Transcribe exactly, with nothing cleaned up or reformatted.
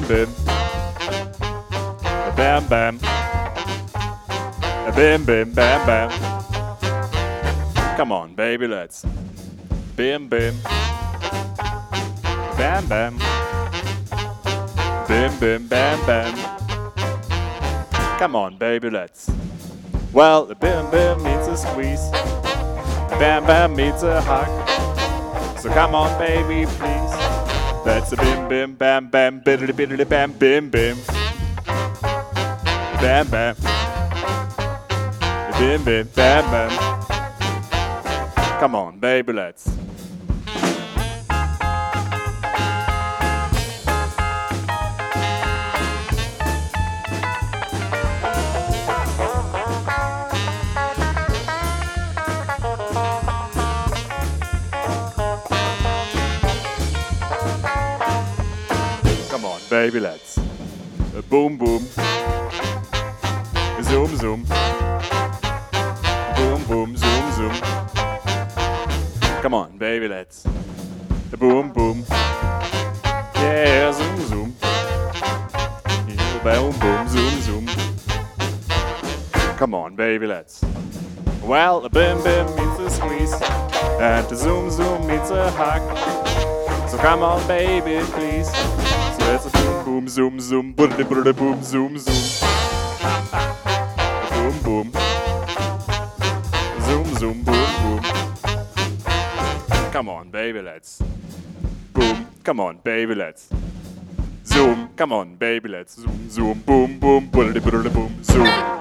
bim. A bam bam. A bim bim bam bam. Come on, baby, let's bim bim. Bam bam. Bim bim bam bam. Come on, baby, let's. Well, the bim bim needs a squeeze. The bam bam needs a hug. So come on, baby, please. That's a bim bim bam bam biddly biddly bam bim bim. Bam bam. Bim bim bam bam. Come on, baby, let's. Come on, baby, let's. A boom, boom. A zoom, zoom. Boom, boom, zoom, zoom. Come on, baby, let's. A boom, boom. Yeah, zoom, zoom. Yeah, boom, boom, zoom, zoom. Come on, baby, let's. Well, the bim bim meets a squeeze, and the zoom zoom meets a hug. So come on, baby, please. So let's a boom boom zoom zoom, boodly boodly boom zoom zoom. Boom boom. Zoom zoom boom boom. Come on, baby, let's. Boom. Come on, baby, let's. Zoom. Come on, baby, let's. Zoom zoom boom boom, boodly boodly boom zoom.